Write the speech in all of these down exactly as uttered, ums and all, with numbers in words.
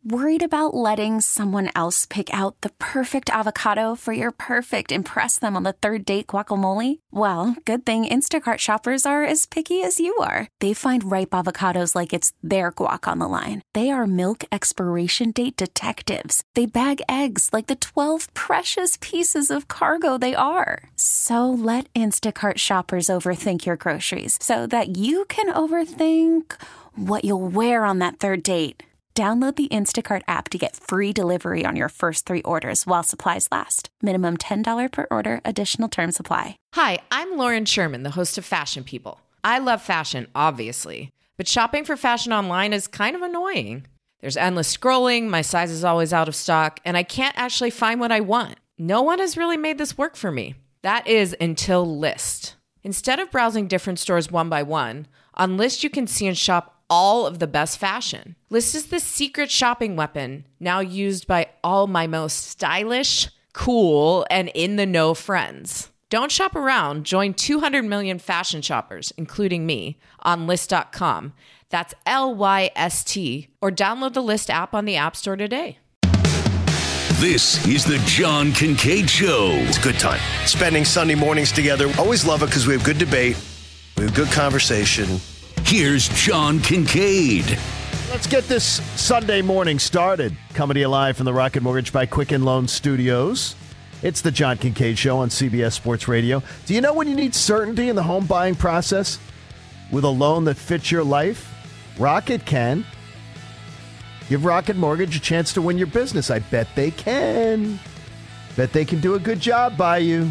Worried about letting someone else pick out the perfect avocado for your perfect impress them on the third date guacamole? Well, good thing Instacart shoppers are as picky as you are. They find ripe avocados like it's their guac on the line. They are milk expiration date detectives. They bag eggs like the twelve precious pieces of cargo they are. So let Instacart shoppers overthink your groceries so that you can overthink what you'll wear on that third date. Download the Instacart app to get free delivery on your first three orders while supplies last. Minimum ten dollars per order. Additional terms apply. Hi, I'm Lauren Sherman, the host of Fashion People. I love fashion, obviously, but shopping for fashion online is kind of annoying. There's endless scrolling, my size is always out of stock, and I can't actually find what I want. No one has really made this work for me. That is until Lyst. Instead of browsing different stores one by one, on Lyst you can see and shop all of the best fashion. Lyst is the secret shopping weapon now used by all my most stylish, cool, and in-the-know friends. Don't shop around. Join two hundred million fashion shoppers, including me, on Lyst dot com. That's L Y S T. Or download the Lyst app on the App Store today. This is the John Kincaid Show. It's a good time. Spending Sunday mornings together. Always love it because we have good debate. We have good conversation. Here's John Kincaid. Let's get this Sunday morning started. Coming to you live from the Rocket Mortgage by Quicken Loan Studios. It's the John Kincaid Show on C B S Sports Radio. Do you know when you need certainty in the home buying process? With a loan that fits your life? Rocket can. Give Rocket Mortgage a chance to win your business. I bet they can. Bet they can do a good job by you.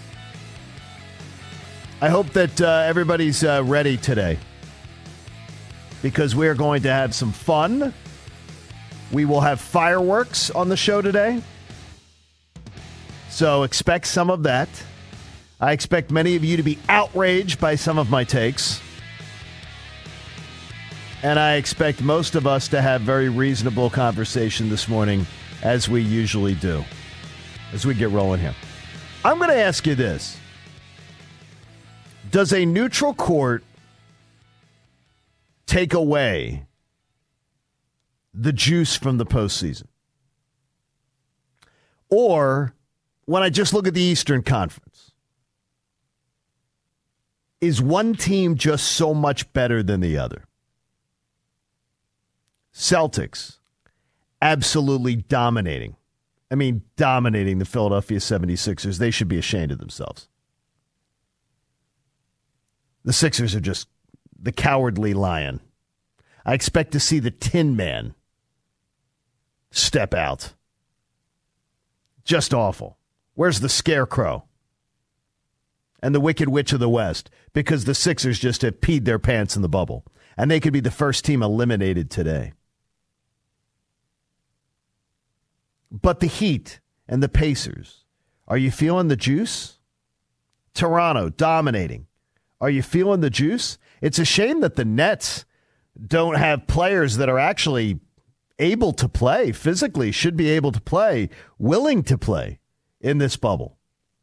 I hope that uh, everybody's uh, ready today, because we're going to have some fun. We will have fireworks on the show today, so expect some of that. I expect many of you to be outraged by some of my takes, and I expect most of us to have very reasonable conversation this morning, as we usually do, as we get rolling here. I'm going to ask you this. Does a neutral court take away the juice from the postseason? Or, when I just look at the Eastern Conference, is one team just so much better than the other? Celtics, absolutely dominating. I mean, dominating the Philadelphia seventy-sixers. They should be ashamed of themselves. The Sixers are just the cowardly lion. I expect to see the Tin Man step out. Just awful. Where's the Scarecrow? And the Wicked Witch of the West? Because the Sixers just have peed their pants in the bubble. And they could be the first team eliminated today. But the Heat and the Pacers, are you feeling the juice? Toronto dominating. Are you feeling the juice? It's a shame that the Nets don't have players that are actually able to play, physically should be able to play, willing to play in this bubble.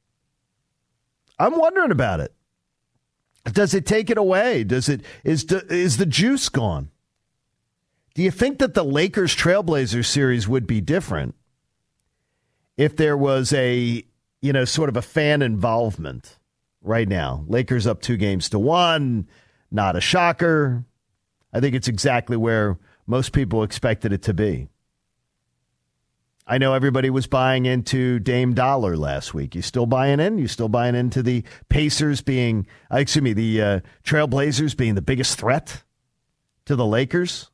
I'm wondering about it. Does it take it away? Does it is is the juice gone? Do you think that the Lakers Trailblazers series would be different if there was a, you know, sort of a fan involvement? Right now, Lakers up two games to one. Not a shocker. I think it's exactly where most people expected it to be. I know everybody was buying into Dame Dollar last week. You still buying in? You still buying into the Pacers being, excuse me, the uh, Trailblazers being the biggest threat to the Lakers?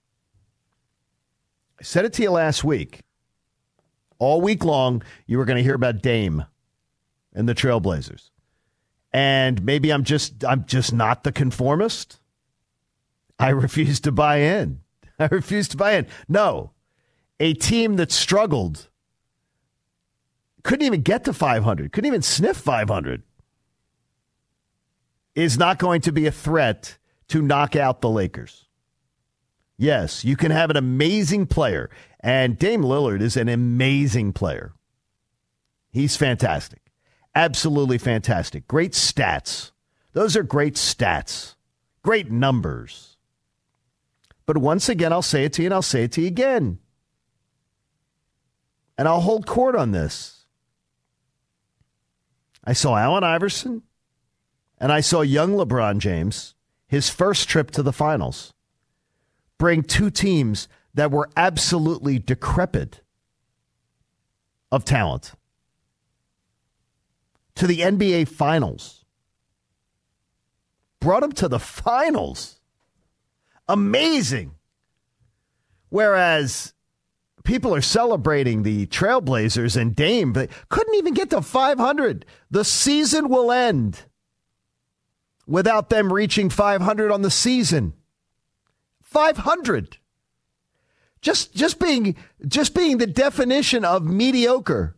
I said it to you last week. All week long, you were going to hear about Dame and the Trailblazers. And maybe I'm just I'm just not the conformist. I refuse to buy in. I refuse to buy in. No, a team that struggled, couldn't even get to five hundred, couldn't even sniff five hundred, is not going to be a threat to knock out the Lakers. Yes, you can have an amazing player, and Dame Lillard is an amazing player. He's fantastic. Absolutely fantastic. Great stats. Those are great stats. Great numbers. But once again, I'll say it to you, and I'll say it to you again. And I'll hold court on this. I saw Allen Iverson, and I saw young LeBron James, his first trip to the finals, bring two teams that were absolutely decrepit of talent to the N B A Finals. Brought them to the finals. Amazing. Whereas people are celebrating the Trailblazers and Dame, but couldn't even get to five hundred. The season will end without them reaching five hundred on the season. five hundred. Just just being just being the definition of mediocre.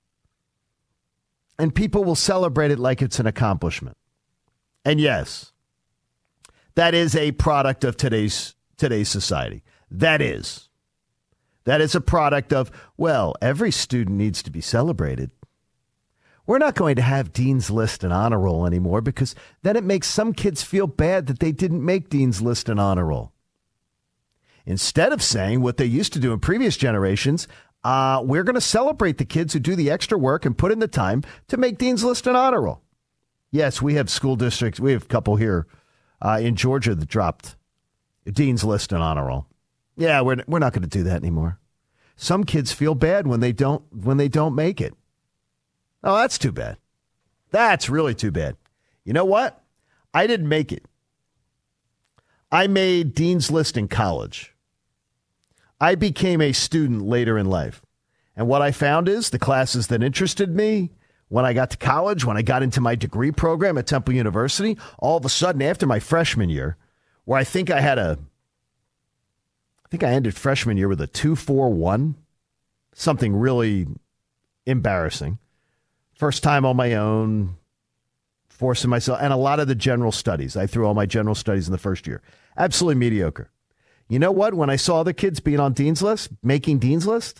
And people will celebrate it like it's an accomplishment. And yes, that is a product of today's today's society. That is. That is a product of, well, every student needs to be celebrated. We're not going to have Dean's List and Honor Roll anymore because then it makes some kids feel bad that they didn't make Dean's List and Honor Roll. Instead of saying what they used to do in previous generations, uh, we're going to celebrate the kids who do the extra work and put in the time to make Dean's List and Honor Roll. Yes, we have school districts. We have a couple here uh, in Georgia that dropped Dean's List and Honor Roll. Yeah, we're we're not going to do that anymore. Some kids feel bad when they don't when they don't make it. Oh, that's too bad. That's really too bad. You know what? I didn't make it. I made Dean's List in college. I became a student later in life. And what I found is the classes that interested me when I got to college, when I got into my degree program at Temple University, all of a sudden after my freshman year, where I think I had a I think I ended freshman year with a two four one, something really embarrassing. First time on my own, forcing myself, and a lot of the general studies. I threw all my general studies in the first year. Absolutely mediocre. You know what? When I saw other kids being on Dean's List, making Dean's List,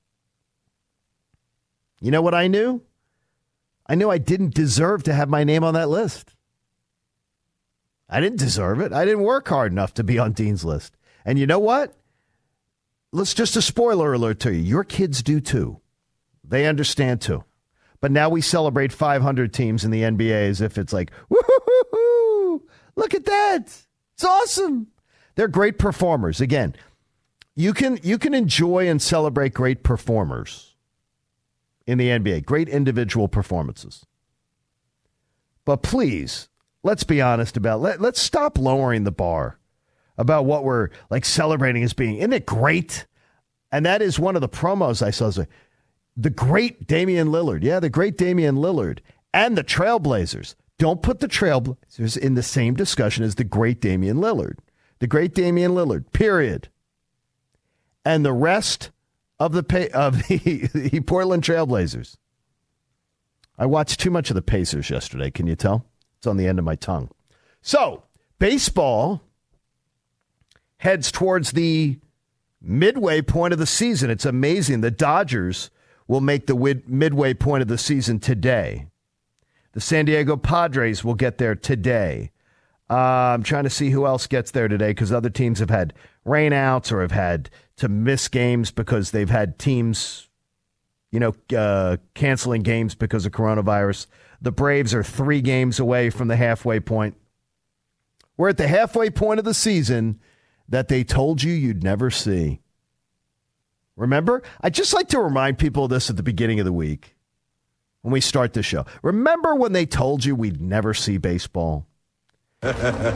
you know what I knew? I knew I didn't deserve to have my name on that list. I didn't deserve it. I didn't work hard enough to be on Dean's List. And you know what? Let's just a spoiler alert to you. Your kids do too. They understand too. But now we celebrate five hundred teams in the N B A as if it's like, woo-hoo-hoo-hoo, look at that. It's awesome. They're great performers. Again, you can you can enjoy and celebrate great performers in the N B A, great individual performances. But please, let's be honest about, let, let's stop lowering the bar about what we're like celebrating as being. Isn't it great? And that is one of the promos I saw. Like, the great Damian Lillard. Yeah, the great Damian Lillard and the Trailblazers. Don't put the Trailblazers in the same discussion as the great Damian Lillard. The great Damian Lillard, period. And the rest of the of the, the Portland Trailblazers. I watched too much of the Pacers yesterday. Can you tell? It's on the end of my tongue. So, baseball heads towards the midway point of the season. It's amazing. The Dodgers will make the wid- midway point of the season today. The San Diego Padres will get there today. Uh, I'm trying to see who else gets there today because other teams have had rainouts or have had to miss games because they've had teams, you know, uh, canceling games because of coronavirus. The Braves are three games away from the halfway point. We're at the halfway point of the season that they told you you'd never see. Remember? I just like to remind people of this at the beginning of the week when we start the show. Remember when they told you we'd never see baseball? You'll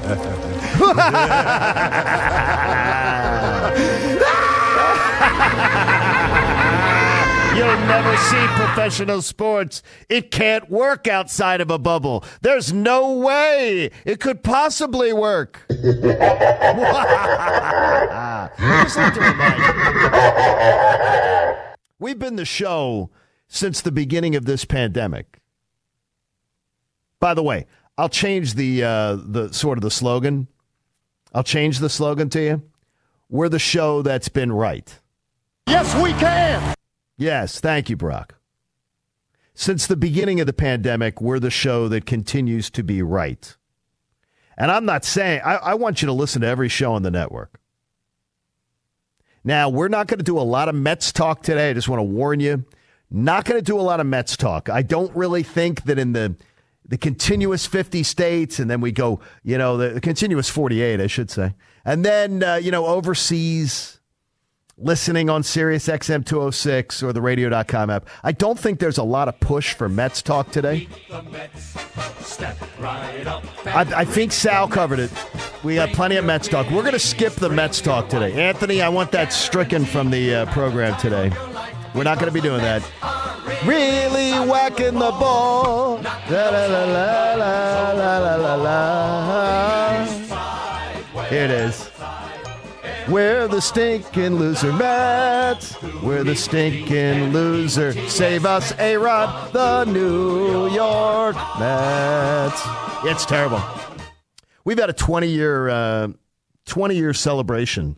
never see professional sports. It can't work outside of a bubble. There's no way it could possibly work. Just like to remind you. We've been the show since the beginning of this pandemic. By the way, I'll change the uh, the sort of the slogan. I'll change the slogan to you. We're the show that's been right. Yes, we can. Yes, thank you, Brock. Since the beginning of the pandemic, we're the show that continues to be right. And I'm not saying, I, I want you to listen to every show on the network. Now, we're not going to do a lot of Mets talk today. I just want to warn you. Not going to do a lot of Mets talk. I don't really think that in the the continuous fifty states, and then we go, you know, the, the continuous forty-eight, I should say. And then, uh, you know, overseas, listening on Sirius X M two oh six or the radio dot com app. I don't think there's a lot of push for Mets talk today. I, I think Sal covered it. We got plenty of Mets talk. We're going to skip the Mets talk today. Anthony, I want that stricken from the uh, program today. We're not going to be doing that. Really whacking the ball. La, la, la, la, la, la, la, la. Here it is. We're the stinking loser Mets. We're the stinking loser. Save us, A-Rod, the New York Mets. It's terrible. We've had a twenty-year uh, twenty-year celebration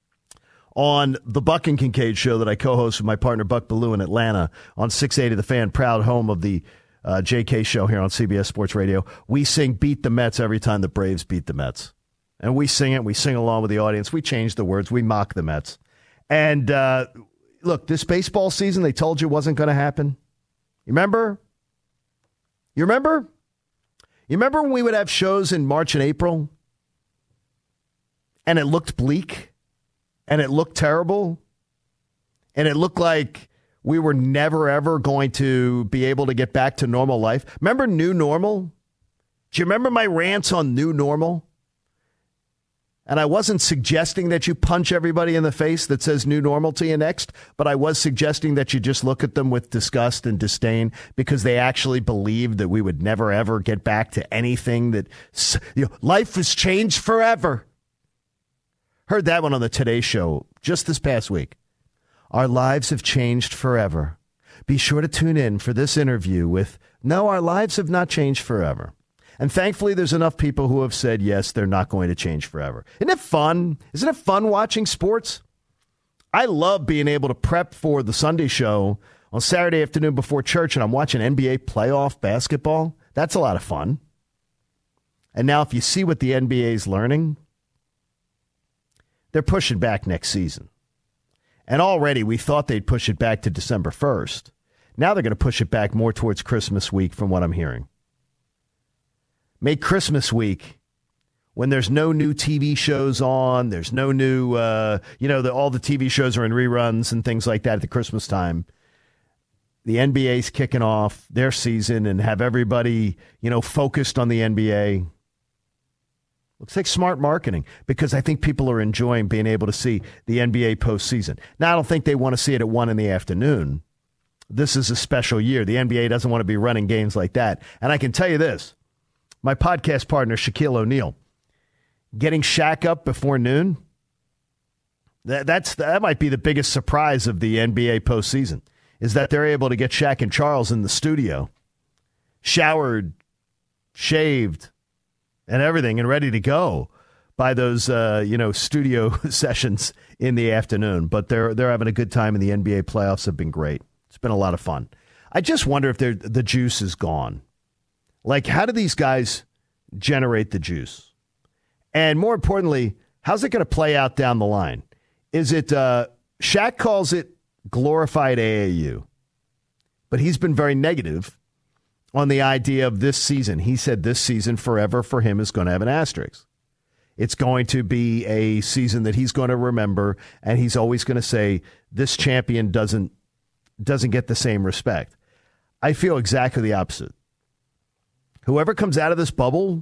on the Buck and Kincaid show that I co-host with my partner Buck Bellew in Atlanta on six eighty The Fan, proud home of the uh, J K show here on C B S Sports Radio. We sing Beat the Mets every time the Braves beat the Mets. And we sing it. We sing along with the audience. We change the words. We mock the Mets. And uh, look, this baseball season, they told you wasn't going to happen. You remember? You remember? You remember when we would have shows in March and April? And it looked bleak? And it looked terrible? And it looked like we were never, ever going to be able to get back to normal life? Remember New Normal? Do you remember my rants on New Normal? And I wasn't suggesting that you punch everybody in the face that says new normal to you next, but I was suggesting that you just look at them with disgust and disdain because they actually believed that we would never, ever get back to anything that, you know, life has changed forever. Heard that one on the Today Show just this past week. Our lives have changed forever. Be sure to tune in for this interview with, no, our lives have not changed forever. And thankfully, there's enough people who have said, yes, they're not going to change forever. Isn't it fun? Isn't it fun watching sports? I love being able to prep for the Sunday show on Saturday afternoon before church, and I'm watching N B A playoff basketball. That's a lot of fun. And now if you see what the N B A is learning, they're pushing back next season. And already we thought they'd push it back to December first. Now they're going to push it back more towards Christmas week from what I'm hearing. Make Christmas week, when there's no new T V shows on, there's no new, uh, you know, the, all the T V shows are in reruns and things like that at the Christmas time. The N B A's kicking off their season and have everybody, you know, focused on the N B A. Looks like smart marketing because I think people are enjoying being able to see the N B A postseason. Now, I don't think they want to see it at one in the afternoon. This is a special year. The N B A doesn't want to be running games like that. And I can tell you this. My podcast partner, Shaquille O'Neal, getting Shaq up before noon, that, that's, that might be the biggest surprise of the N B A postseason, is that they're able to get Shaq and Charles in the studio, showered, shaved, and everything, and ready to go by those uh, you know, studio sessions in the afternoon. But they're, they're having a good time, and the N B A playoffs have been great. It's been a lot of fun. I just wonder if the juice is gone. Like, how do these guys generate the juice? And more importantly, how's it going to play out down the line? Is it, uh, Shaq calls it glorified A A U, but he's been very negative on the idea of this season. He said this season forever for him is going to have an asterisk. It's going to be a season that he's going to remember, and he's always going to say this champion doesn't doesn't get the same respect. I feel exactly the opposite. Whoever comes out of this bubble,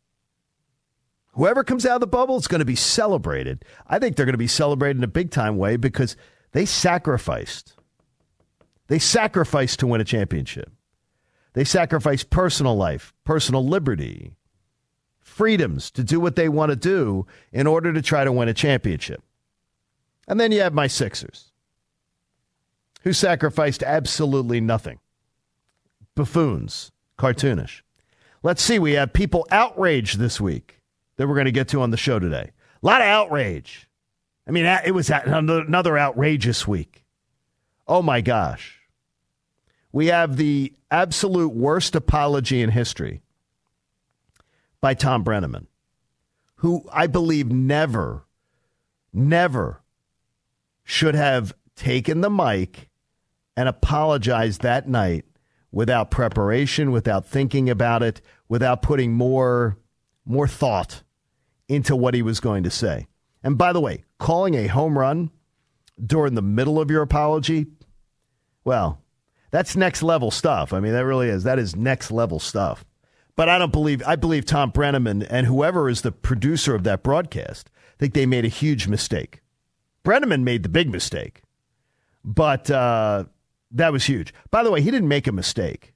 whoever comes out of the bubble, it's going to be celebrated. I think they're going to be celebrated in a big-time way because they sacrificed. They sacrificed to win a championship. They sacrificed personal life, personal liberty, freedoms to do what they want to do in order to try to win a championship. And then you have my Sixers, who sacrificed absolutely nothing. Buffoons, cartoonish. Let's see, we have people outraged this week that we're going to get to on the show today. A lot of outrage. I mean, it was another outrageous week. Oh, my gosh. We have the absolute worst apology in history by Tom Brenneman, who I believe never, never should have taken the mic and apologized that night without preparation, without thinking about it, without putting more, more thought into what he was going to say. And by the way, calling a home run during the middle of your apology, well, that's next level stuff. I mean, that really is. That is next level stuff. But I don't believe, I believe Tom Brenneman and whoever is the producer of that broadcast think they made a huge mistake. Brenneman made the big mistake, but uh, that was huge. By the way, he didn't make a mistake.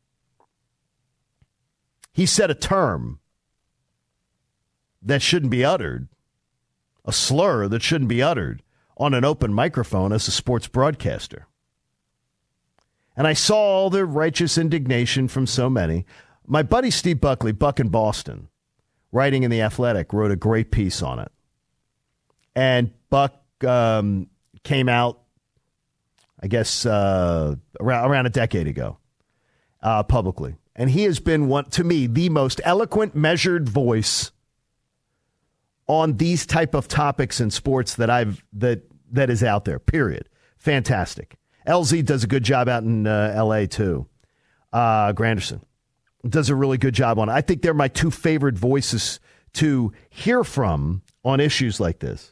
He said a term that shouldn't be uttered, a slur that shouldn't be uttered on an open microphone as a sports broadcaster. And I saw all the righteous indignation from so many. My buddy Steve Buckley, Buck in Boston, writing in The Athletic, wrote a great piece on it. And Buck um, came out, I guess, uh, around, around a decade ago, uh, publicly. And he has been, one, to me, the most eloquent, measured voice on these type of topics in sports that I've that that is out there, period. Fantastic. L Z does a good job out in uh, L A, too. Uh, Granderson does a really good job on it. I think they're my two favorite voices to hear from on issues like this.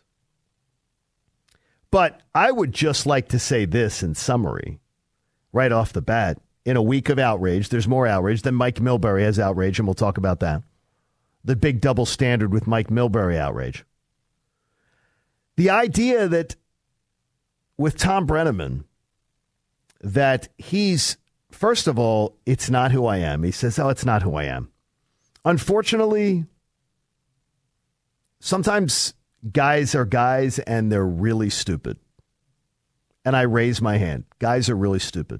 But I would just like to say this in summary, right off the bat. In a week of outrage, there's more outrage than Mike Milbury has outrage, and we'll talk about that. The big double standard with Mike Milbury outrage. The idea that with Tom Brenneman, that he's, first of all, it's not who I am. He says, oh, it's not who I am. Unfortunately, sometimes guys are guys and they're really stupid. And I raise my hand. Guys are really stupid.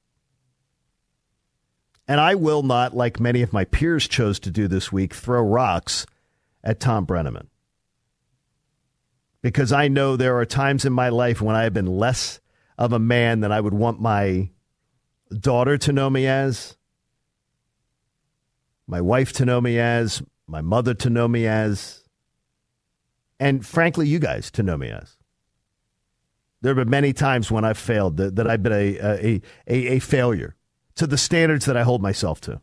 And I will not, like many of my peers chose to do this week, throw rocks at Tom Brenneman. Because I know there are times in my life when I have been less of a man than I would want my daughter to know me as, my wife to know me as, my mother to know me as, and frankly, you guys to know me as. There have been many times when I've failed, that, that I've been a, a, a, a failure to the standards that I hold myself to.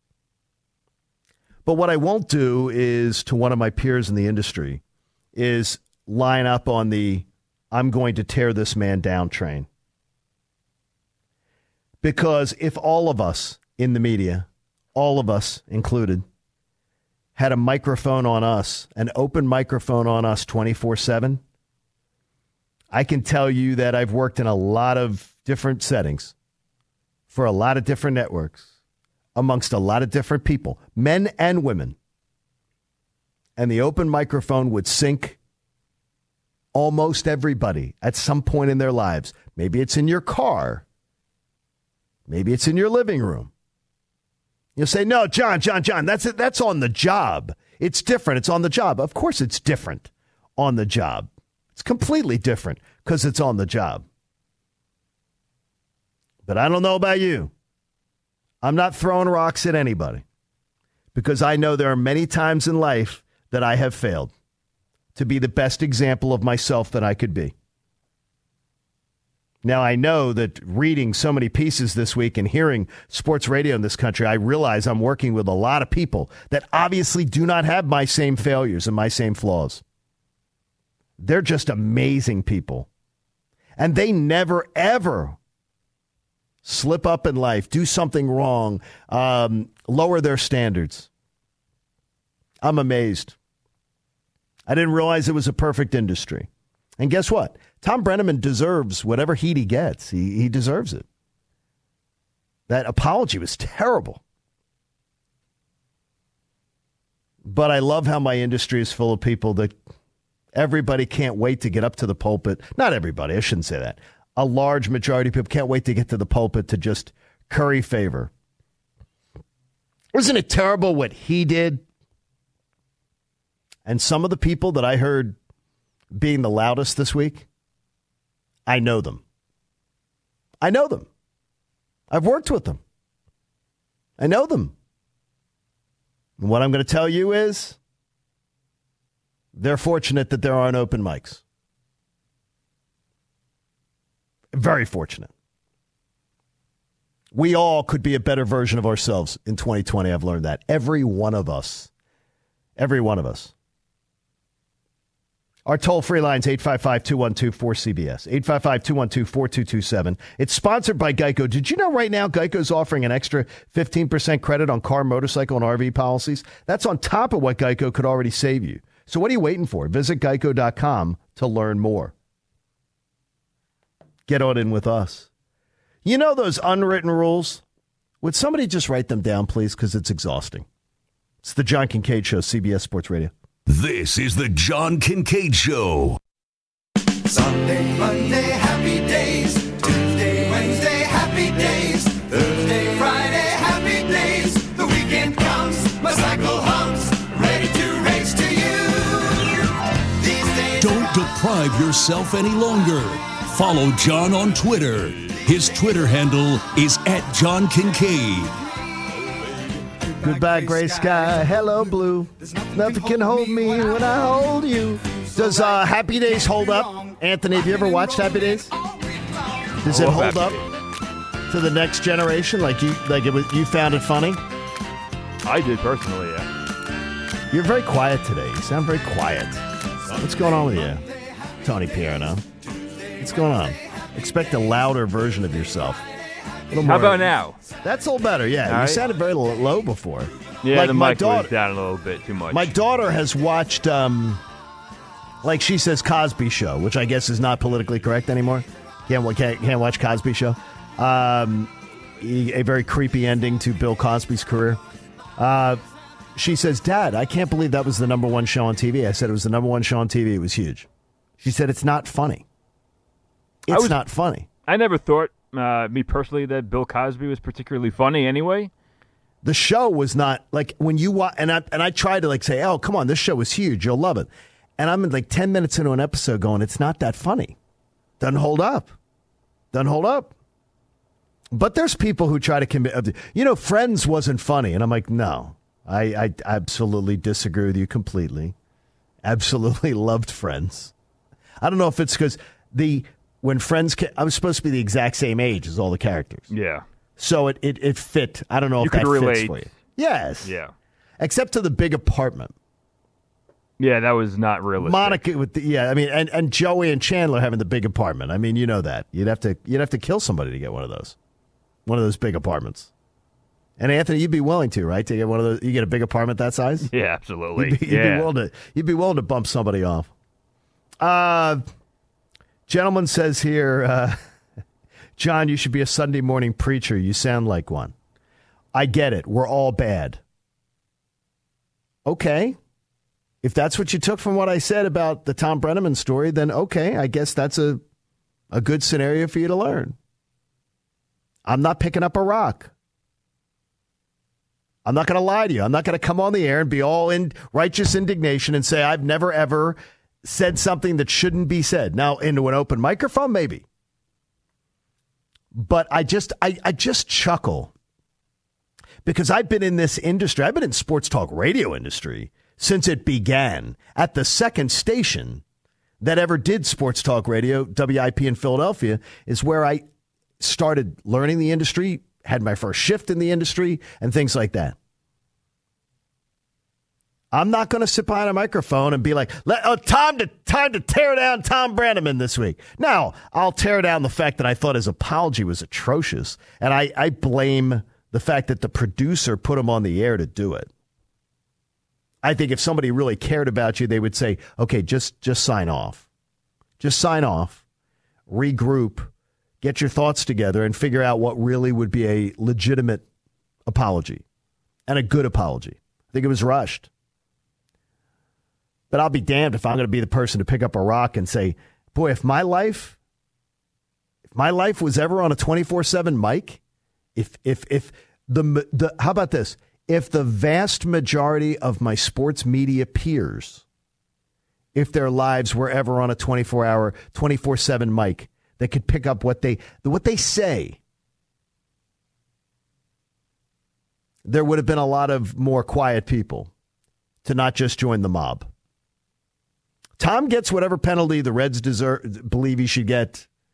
But what I won't do is, to one of my peers in the industry, is line up on the I'm going to tear this man down train. Because if all of us in the media, all of us included, had a microphone on us, an open microphone on us twenty-four seven, I can tell you that I've worked in a lot of different settings for a lot of different networks, amongst a lot of different people, men and women. And the open microphone would sink almost everybody at some point in their lives. Maybe it's in your car. Maybe it's in your living room. You'll say, no, John, John, John, that's it. That's on the job. It's different. It's on the job. Of course it's different on the job. It's completely different because it's on the job. But I don't know about you. I'm not throwing rocks at anybody because I know there are many times in life that I have failed to be the best example of myself that I could be. Now, I know that reading so many pieces this week and hearing sports radio in this country, I realize I'm working with a lot of people that obviously do not have my same failures and my same flaws. They're just amazing people. And they never, ever slip up in life, do something wrong, um, lower their standards. I'm amazed. I didn't realize it was a perfect industry. And guess what? Tom Brenneman deserves whatever heat he gets. He, he deserves it. That apology was terrible. But I love how my industry is full of people that everybody can't wait to get up to the pulpit. Not everybody, I shouldn't say that. A large majority of people can't wait to get to the pulpit to just curry favor. Wasn't it terrible what he did? And some of the people that I heard being the loudest this week, I know them. I know them. I've worked with them. I know them. And what I'm going to tell you is they're fortunate that there aren't open mics. Very fortunate. We all could be a better version of ourselves in twenty twenty. I've learned that. Every one of us. Every one of us. Our toll-free line is eight five five, two one two, four C B S. eight five five, two one two, four two two seven. It's sponsored by Geico. Did you know right now Geico's offering an extra fifteen percent credit on car, motorcycle, and R V policies? That's on top of what Geico could already save you. So what are you waiting for? Visit geico dot com to learn more. Get on in with us. You know those unwritten rules? Would somebody just write them down, please? Because it's exhausting. It's the John Kincaid Show, C B S Sports Radio. This is the John Kincaid Show. Sunday, Monday, happy days. Tuesday, Wednesday, happy days. Thursday, Friday, happy days. The weekend comes, my cycle hums, ready to race to you. These days Don't deprive yourself any longer. Follow John on Twitter. His Twitter handle is at John Kincaid. Goodbye, gray sky. Hello, blue. Nothing can hold me when I hold you. Does uh, Happy Days hold up? Anthony, have you ever watched Happy Days? Does it hold up to the next generation? Like you, like it was, you found it funny? I did personally, yeah. You're very quiet today. You sound very quiet. What's going on with you, Tony Pierno? What's going on? Expect a louder version of yourself. How about now? That's a little better, yeah. All you right. sounded very low, low before. Yeah, like the my mic daughter, was down a little bit too much. My daughter has watched, um, like she says, Cosby Show, which I guess is not politically correct anymore. Can't, can't, can't watch Cosby Show. Um, a very creepy ending to Bill Cosby's career. Uh, she says, Dad, I can't believe that was the number one show on T V. I said it was the number one show on T V. It was huge. She said, it's not funny. It's was, not funny. I never thought, uh, me personally, that Bill Cosby was particularly funny anyway. The show was not, like, when you watch, and I, and I tried to, like, say, oh, come on, this show is huge. You'll love it. And I'm, like, ten minutes into an episode going, it's not that funny. Doesn't hold up. Doesn't hold up. But there's people who try to commit, you know, Friends wasn't funny. And I'm like, no, I, I absolutely disagree with you completely. Absolutely loved Friends. I don't know if it's because the, when Friends, ca- I was supposed to be the exact same age as all the characters. Yeah. So it, it, it fit. I don't know you if that could relate. fits for you. Yes. Yeah. Except to the big apartment. Yeah, that was not realistic. Monica with the, yeah, I mean, and, and Joey and Chandler having the big apartment. I mean, you know that. You'd have to you'd have to kill somebody to get one of those. One of those big apartments. And Anthony, you'd be willing to, right? To get one of those, you get a big apartment that size? Yeah, absolutely. You'd be, you'd yeah. be willing to you'd be willing to bump somebody off. Uh gentleman says here, uh, John, you should be a Sunday morning preacher. You sound like one. I get it. We're all bad. Okay. If that's what you took from what I said about the Tom Brenneman story, then okay, I guess that's a a good scenario for you to learn. I'm not picking up a rock. I'm not going to lie to you. I'm not going to come on the air and be all in righteous indignation and say I've never, ever said something that shouldn't be said. Now, into an open microphone, maybe. But I just, I, I just chuckle because I've been in this industry. I've been in sports talk radio industry since it began at the second station that ever did sports talk radio, W I P in Philadelphia, is where I started learning the industry, had my first shift in the industry, and things like that. I'm not going to sit behind a microphone and be like, Let, oh, time to time to tear down Tom Brenneman this week. Now, I'll tear down the fact that I thought his apology was atrocious, and I, I blame the fact that the producer put him on the air to do it. I think if somebody really cared about you, they would say, okay, just just sign off. Just sign off, regroup, get your thoughts together, and figure out what really would be a legitimate apology and a good apology. I think it was rushed. But I'll be damned if I'm going to be the person to pick up a rock and say, boy, if my life, if my life was ever on a twenty-four seven mic, if if if the the how about this? If the vast majority of my sports media peers, if their lives were ever on a twenty-four hour, twenty-four seven mic, they could pick up what they what they say, there would have been a lot of more quiet people to not just join the mob. Tom gets whatever penalty the Reds deserve, believe he should get.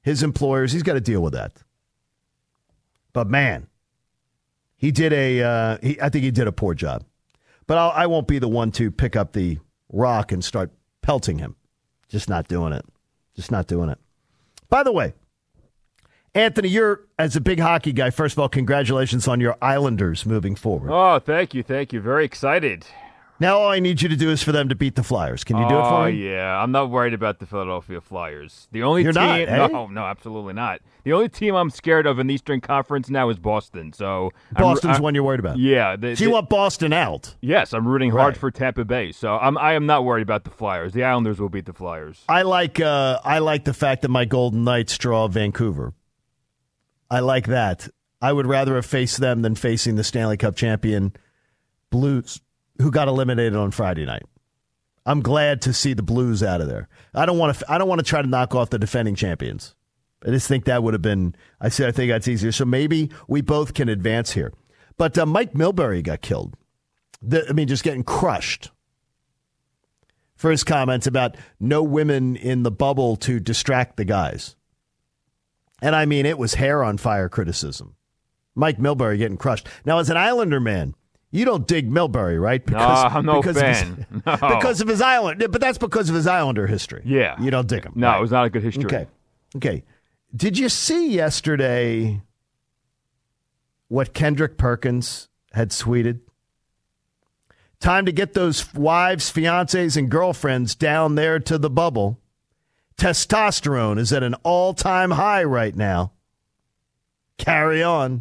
his employers. He's got to deal with that. But, man, he did a, uh, he, I think he did a poor job. But I'll, I won't be the one to pick up the rock and start pelting him. Just not doing it. Just not doing it. By the way, Anthony, you're, as a big hockey guy, first of all, congratulations on your Islanders moving forward. Oh, thank you, thank you. Very excited. Now all I need you to do is for them to beat the Flyers. Can you do oh, it for me? Oh, yeah. I'm not worried about the Philadelphia Flyers. The only You're team, not, eh? No, no, absolutely not. The only team I'm scared of in the Eastern Conference now is Boston. So Boston's I'm, one you're worried about. Yeah. They, so you they, want Boston out? Yes, I'm rooting hard right. for Tampa Bay. So I'm, I am not worried about the Flyers. The Islanders will beat the Flyers. I like uh, I like the fact that my Golden Knights draw Vancouver. I like that. I would rather have faced them than facing the Stanley Cup champion Blues, who got eliminated on Friday night. I'm glad to see the Blues out of there. I don't want to. I don't want to try to knock off the defending champions. I just think that would have been. I said I think that's easier. So maybe we both can advance here. But uh, Mike Milbury got killed. The, I mean, just getting crushed for his comments about no women in the bubble to distract the guys. And I mean, it was hair on fire criticism. Mike Milbury getting crushed. Now, as an Islander man, you don't dig Milbury, right? Because, no, I'm no because fan. Of his, no. Because of his Islander, but that's because of his Islander history. Yeah. You don't dig him. No, right? It was not a good history. Okay. Okay. Did you see yesterday what Kendrick Perkins had tweeted? Time to get those wives, fiancés, and girlfriends down there to the bubble. Testosterone is at an all-time high right now. Carry on.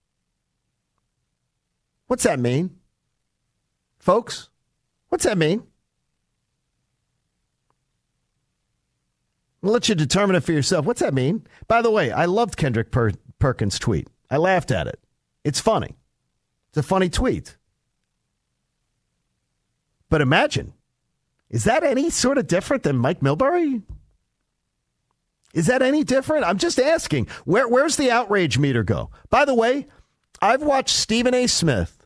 What's that mean? Folks, what's that mean? I'll let you determine it for yourself. What's that mean? By the way, I loved Kendrick per- Perkins' tweet. I laughed at it. It's funny. It's a funny tweet. But imagine, is that any sort of different than Mike Milbury? Is that any different? I'm just asking. Where, where's the outrage meter go? By the way, I've watched Stephen A. Smith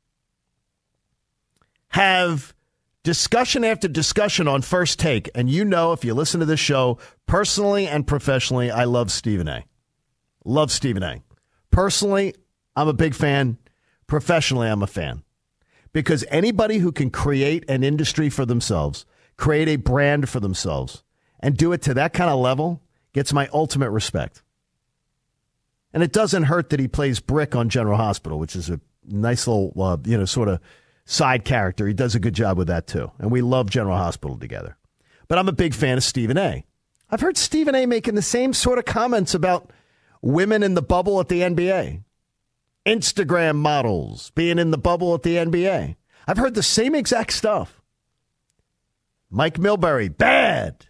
have discussion after discussion on First Take. And you know, if you listen to this show, personally and professionally, I love Stephen A. Love Stephen A. Personally, I'm a big fan. Professionally, I'm a fan. Because anybody who can create an industry for themselves, create a brand for themselves, and do it to that kind of level gets my ultimate respect. And it doesn't hurt that he plays Brick on General Hospital, which is a nice little, uh, you know, sort of side character. He does a good job with that, too. And we love General Hospital together. But I'm a big fan of Stephen A. I've heard Stephen A. making the same sort of comments about women in the bubble at the N B A. Instagram models being in the bubble at the N B A. I've heard the same exact stuff. Mike Milbury, bad.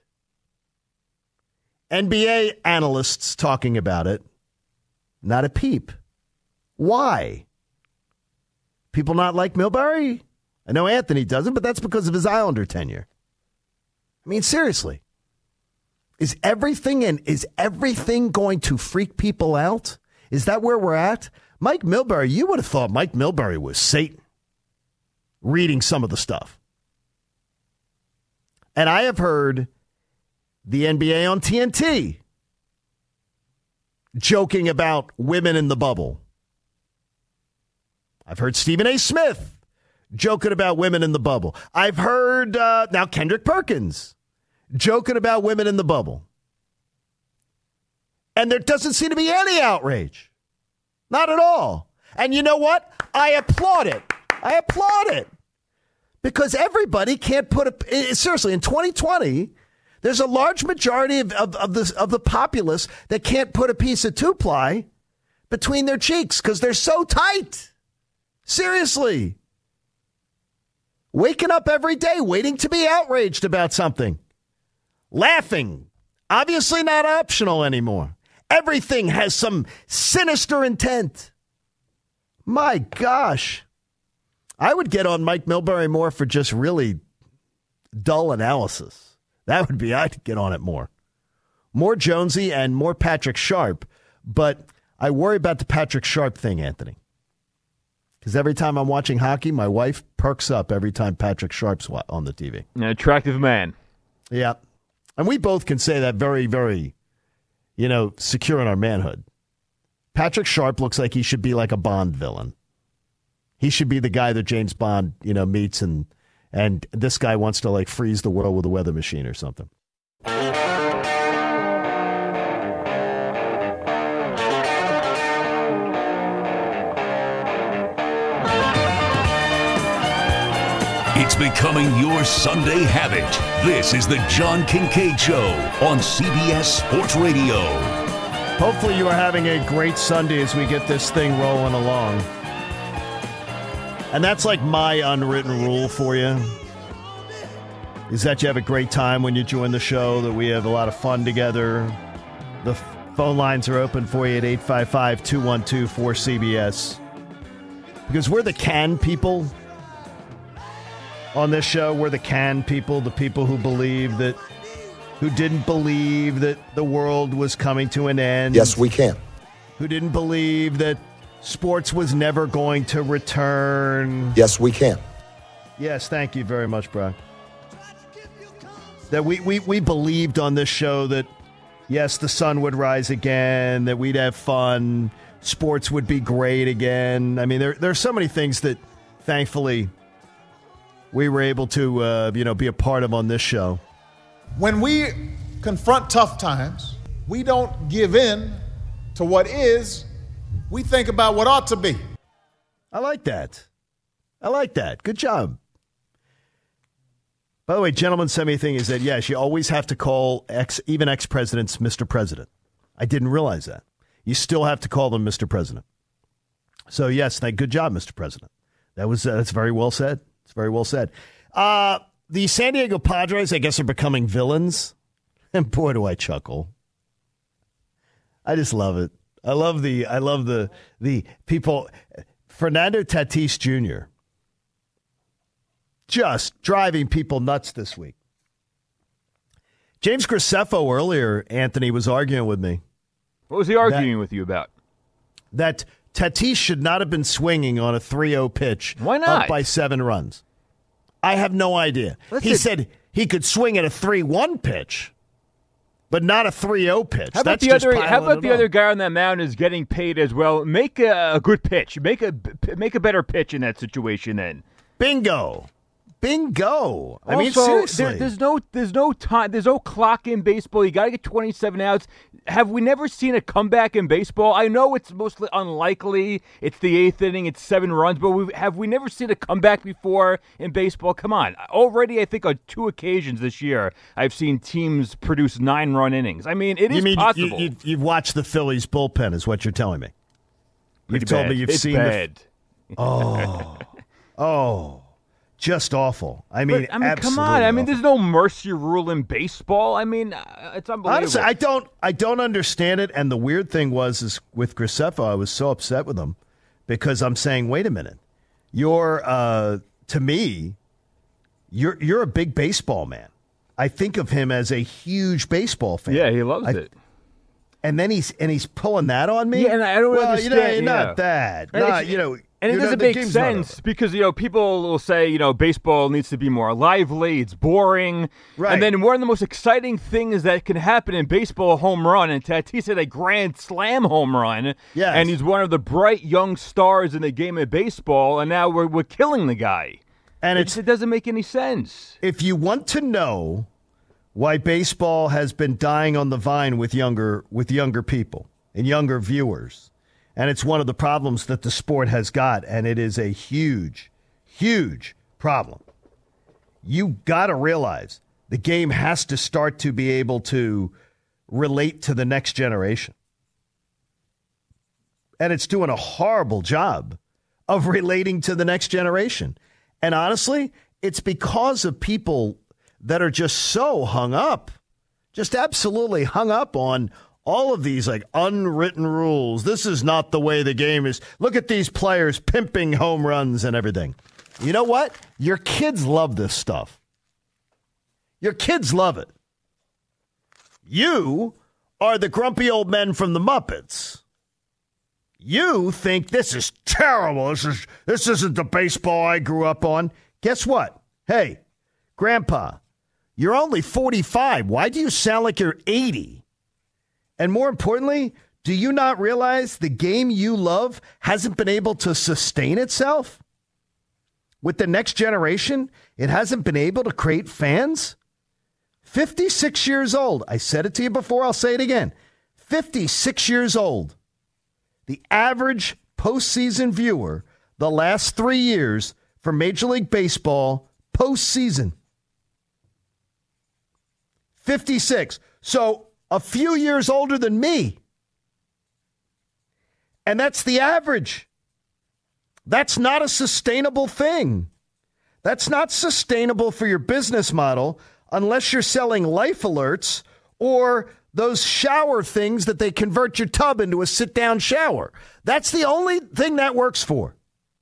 N B A analysts talking about it. Not a peep. Why? People not like Milbury? I know Anthony doesn't, but that's because of his Islander tenure. I mean, seriously. Is everything and is everything going to freak people out? Is that where we're at? Mike Milbury, you would have thought Mike Milbury was Satan, reading some of the stuff. And I have heard the N B A on T N T joking about women in the bubble. I've heard Stephen A. Smith joking about women in the bubble. I've heard uh, now Kendrick Perkins joking about women in the bubble. And there doesn't seem to be any outrage. Not at all. And you know what? I applaud it. I applaud it. Because everybody can't put a... Seriously, in twenty twenty, there's a large majority of, of, of, the, of the populace that can't put a piece of two-ply between their cheeks because they're so tight. Seriously. Waking up every day, waiting to be outraged about something. Laughing. Obviously not optional anymore. Everything has some sinister intent. My gosh. I would get on Mike Milbury more for just really dull analysis. That would be, I'd get on it more. More Jonesy and more Patrick Sharp. But I worry about the Patrick Sharp thing, Anthony. Because every time I'm watching hockey, my wife perks up every time Patrick Sharp's on the T V. An attractive man. Yeah. And we both can say that very, very you know, secure in our manhood. Patrick Sharp looks like he should be like a Bond villain. He should be the guy that James Bond, you know, meets, and and this guy wants to like freeze the world with a weather machine or something. It's becoming your Sunday habit. This is the John Kincaid Show on C B S Sports Radio. Hopefully you are having a great Sunday as we get this thing rolling along. And that's like my unwritten rule for you, is that you have a great time when you join the show, that we have a lot of fun together. The phone lines are open for you at eight five five, two one two, four C B S. Because we're the can people on this show. We're the can people, the people who believe that, who didn't believe that the world was coming to an end. Yes, we can. Who didn't believe that sports was never going to return. Yes, we can. Yes, thank you very much, Brock. That we, we, we believed on this show that, yes, the sun would rise again, that we'd have fun, sports would be great again. I mean, there, there are so many things that, thankfully, we were able to, uh, you know, be a part of on this show. When we confront tough times, we don't give in to what is. We think about what ought to be. I like that. I like that. Good job. By the way, gentleman sent me a thing. He said, yes, you always have to call ex, even ex-presidents Mister President. I didn't realize that. You still have to call them Mister President. So, yes, thank, good job, Mister President. That was uh, that's very well said. It's very well said. Uh, the San Diego Padres, I guess, are becoming villains. And boy, do I chuckle. I just love it. I love the I love the the people. Fernando Tatis Junior just driving people nuts this week. James Graceffo earlier, Anthony, was arguing with me. What was he arguing that, with you about? That Tatis should not have been swinging on a three oh pitch. Why not? Up by seven runs. I have no idea. Listen, he said he could swing at a three one pitch, but not a three oh pitch. How about That's the other? just How about the on. other guy on that mound is getting paid as well? Make a, a good pitch. Make a make a better pitch in that situation. Then bingo, bingo. I also, mean, seriously, there, there's no there's no time. There's no clock in baseball. You got to get twenty-seven outs. Have we never seen a comeback in baseball? I know it's mostly unlikely. It's the eighth inning. It's seven runs. But we've, have we never seen a comeback before in baseball? Come on. Already, I think on two occasions this year, I've seen teams produce nine-run innings. I mean, it you is mean possible. You, you, you've watched the Phillies bullpen, is what you're telling me. Pretty You've told bad. me you've it's seen bad. the. Oh, oh, just awful. I mean, But, I mean, come absolutely on. I mean, awful. there's no mercy rule in baseball. I mean, uh, it's unbelievable. Honestly, I don't, I don't understand it. And the weird thing was, is with Graceffo, I was so upset with him because I'm saying, wait a minute, you're, uh, to me, you're, you're a big baseball man. I think of him as a huge baseball fan. Yeah, he loves I, it. And then he's and he's pulling that on me. Yeah, and I don't well, understand. you know, you're yeah. not that. And Not, it's- you know. And it you're doesn't not, the make game's not sense over. because, you know, people will say, you know, baseball needs to be more lively. It's boring. Right. And then one of the most exciting things that can happen in baseball, a home run. And Tatis hit a grand slam home run. Yes. And he's one of the bright young stars in the game of baseball. And now we're, we're killing the guy. And It, it's it doesn't make any sense. if you want to know why baseball has been dying on the vine with younger with younger people and younger viewers. And it's one of the problems that the sport has got, and it is a huge, huge problem. You got to realize the game has to start to be able to relate to the next generation. And it's doing a horrible job of relating to the next generation. And honestly, it's because of people that are just so hung up, just absolutely hung up on all of these like unwritten rules. This is not the way the game is. Look at these players pimping home runs and everything. You know what? Your kids love this stuff. Your kids love it. You are the grumpy old men from the Muppets. You think this is terrible. This is this isn't the baseball I grew up on. Guess what? Hey, Grandpa, you're only forty-five. Why do you sound like you're eighty? And more importantly, do you not realize the game you love hasn't been able to sustain itself? With the next generation, it hasn't been able to create fans? fifty-six years old. I said it to you before, I'll say it again. fifty-six years old. The average postseason viewer the last three years for Major League Baseball postseason. fifty-six. So a few years older than me. And that's the average. That's not a sustainable thing. That's not sustainable for your business model unless you're selling life alerts or those shower things that they convert your tub into a sit-down shower. That's the only thing that works for.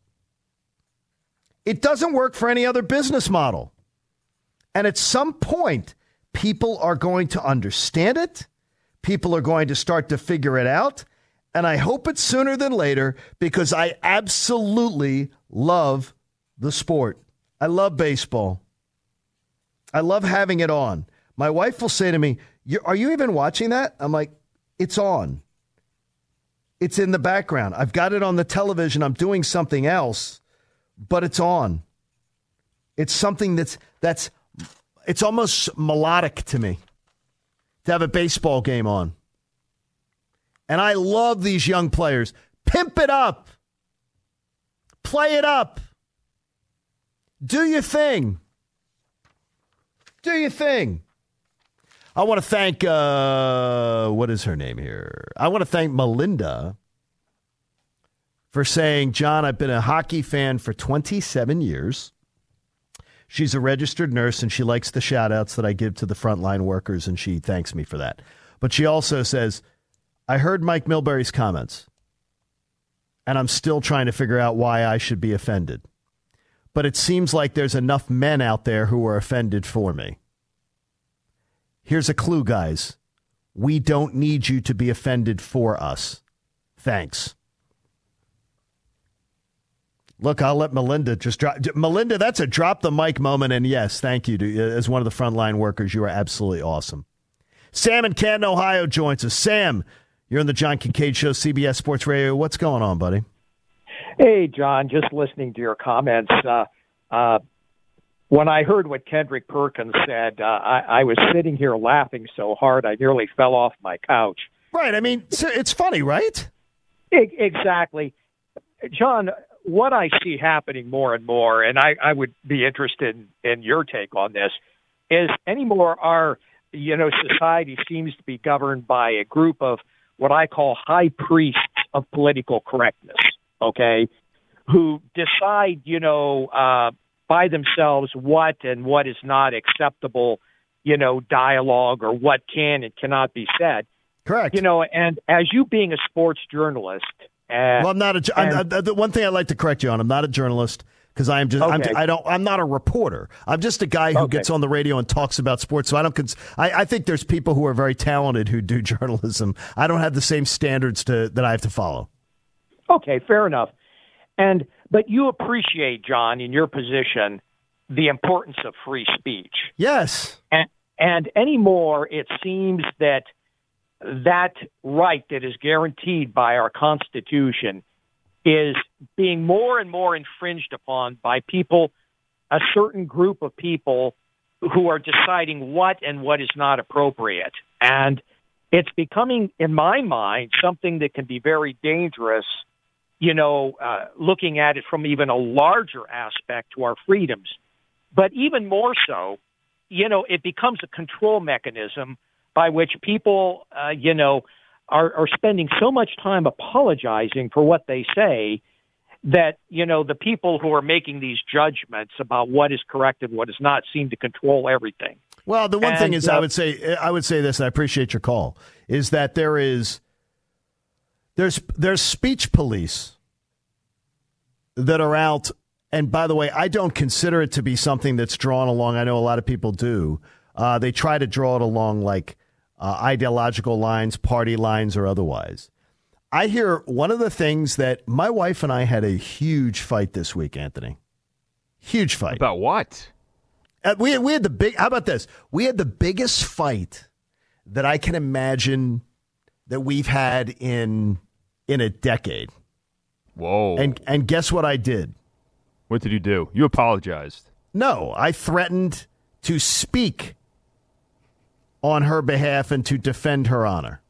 It doesn't work for any other business model. And at some point, people are going to understand it. People are going to start to figure it out. And I hope it's sooner than later because I absolutely love the sport. I love baseball. I love having it on. My wife will say to me, are you even watching that? I'm like, it's on. It's in the background. I've got it on the television. I'm doing something else, but it's on. It's something that's, that's it's almost melodic to me to have a baseball game on. And I love these young players. Pimp it up. Play it up. Do your thing. Do your thing. I want to thank, uh, what is her name here? I want to thank Melinda for saying, John, I've been a hockey fan for twenty-seven years. She's a registered nurse, and she likes the shout-outs that I give to the frontline workers, and she thanks me for that. But she also says, I heard Mike Milbury's comments, and I'm still trying to figure out why I should be offended. But it seems like there's enough men out there who are offended for me. Here's a clue, guys. We don't need you to be offended for us. Thanks. Look, I'll let Melinda just drop. Melinda, that's a drop the mic moment. And yes, thank you. To, as one of the frontline workers, you are absolutely awesome. Sam in Canton, Ohio joins us. Sam, you're on the John Kincaid Show, C B S Sports Radio. What's going on, buddy? Hey, John, just listening to your comments. Uh, uh, when I heard what Kendrick Perkins said, uh, I, I was sitting here laughing so hard I nearly fell off my couch. Right. I mean, it's funny, right? I- exactly. John, what I see happening more and more, and I, I would be interested in, in your take on this, is anymore our you know, society seems to be governed by a group of what I call high priests of political correctness, okay, who decide, you know, uh, by themselves what and what is not acceptable, you know, dialogue or what can and cannot be said. Correct. You know, and as you being a sports journalist. Uh, well, I'm not a, and, I'm, the one thing I'd like to correct you on, I'm not a journalist. Because I'm just, okay. I'm, I don't, I'm not a reporter. I'm just a guy who okay. gets on the radio and talks about sports. So I don't, cons- I, I think there's people who are very talented who do journalism. I don't have the same standards to that I have to follow. Okay, fair enough. And but you appreciate, John, in your position, the importance of free speech. Yes. And and anymore, it seems that that right that is guaranteed by our Constitution is being more and more infringed upon by people, a certain group of people who are deciding what and what is not appropriate. And it's becoming, in my mind, something that can be very dangerous, you know, uh, looking at it from even a larger aspect to our freedoms. But even more so, you know, it becomes a control mechanism by which people, uh, you know, Are, are spending so much time apologizing for what they say that, you know, the people who are making these judgments about what is correct and what is not seem to control everything. Well, the one and, thing is, uh, I would say, I would say this, and I appreciate your call, is that there is, there's, there's speech police that are out. And by the way, I don't consider it to be something that's drawn along. I know a lot of people do. Uh, they try to draw it along like, Uh, ideological lines, party lines, or otherwise. I hear one of the things that my wife and I had a huge fight this week, Anthony. Huge fight. About what? Uh, we, we had the big, how about this? We had the biggest fight that I can imagine that we've had in in a decade. Whoa. And and guess what I did? What did you do? You apologized. No, I threatened to speak on her behalf and to defend her honor.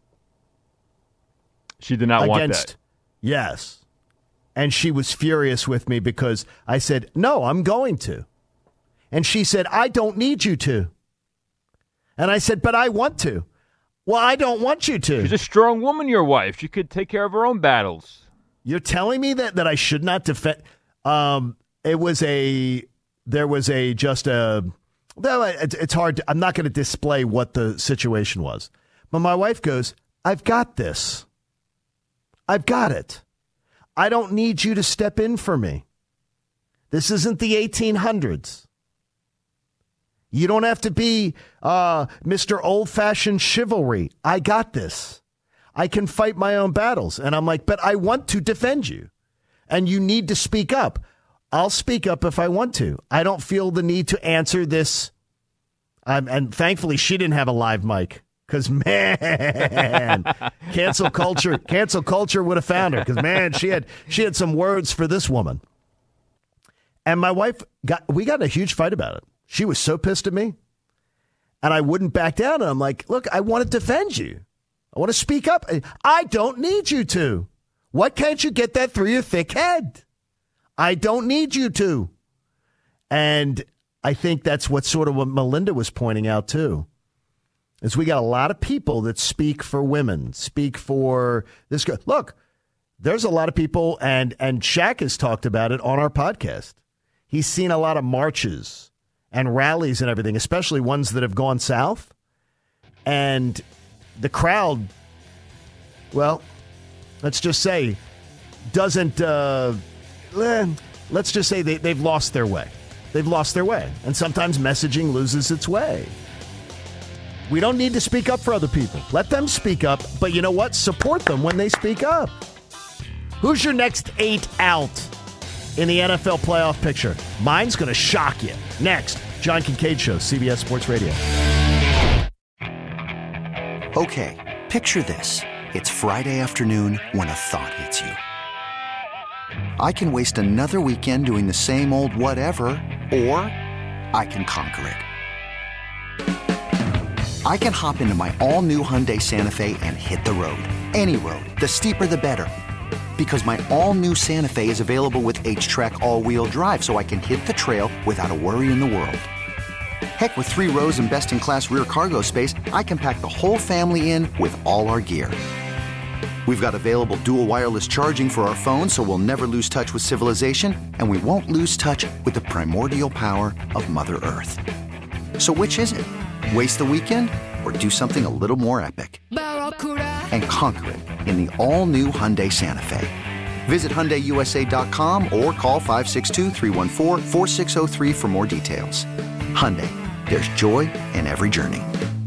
She did not want Against, that. Yes. And she was furious with me because I said, no, I'm going to. And she said, I don't need you to. And I said, but I want to. Well, I don't want you to. She's a strong woman, your wife. She could take care of her own battles. You're telling me that, that I should not defend. Um, it was a, there was a, just a, well, it's, it's hard. To, I'm not going to display what the situation was. But my wife goes, I've got this. I've got it. I don't need you to step in for me. This isn't the eighteen hundreds. You don't have to be uh, Mister Old-Fashioned Chivalry. I got this. I can fight my own battles. And I'm like, but I want to defend you. And you need to speak up. I'll speak up if I want to. I don't feel the need to answer this. Um, and thankfully, she didn't have a live mic. Because, man, cancel culture cancel culture would have found her. Because, man, she had she had some words for this woman. And my wife, got we got in a huge fight about it. She was so pissed at me. And I wouldn't back down. And I'm like, look, I want to defend you. I want to speak up. I don't need you to. Why can't you get that through your thick head? I don't need you to. And I think that's what sort of what Melinda was pointing out, too. Is we got a lot of people that speak for women, speak for this girl. Look, there's a lot of people, and, and Shaq has talked about it on our podcast. He's seen a lot of marches and rallies and everything, especially ones that have gone south. And the crowd, well, let's just say, doesn't, uh, eh, let's just say they, they've lost their way. They've lost their way. And sometimes messaging loses its way. We don't need to speak up for other people. Let them speak up, but you know what? Support them when they speak up. Who's your next eight out in the N F L playoff picture? Mine's going to shock you. Next, John Kincaid Show, C B S Sports Radio. Okay, picture this. It's Friday afternoon when a thought hits you. I can waste another weekend doing the same old whatever, or I can conquer it. I can hop into my all-new Hyundai Santa Fe and hit the road. Any road. The steeper, the better. Because my all-new Santa Fe is available with H-Track all-wheel drive, so I can hit the trail without a worry in the world. Heck, with three rows and best-in-class rear cargo space, I can pack the whole family in with all our gear. We've got available dual wireless charging for our phones, so we'll never lose touch with civilization, and we won't lose touch with the primordial power of Mother Earth. So which is it? Waste the weekend or do something a little more epic? And conquer it in the all-new Hyundai Santa Fe. Visit Hyundai U S A dot com or call five six two, three one four, four six zero three for more details. Hyundai, there's joy in every journey.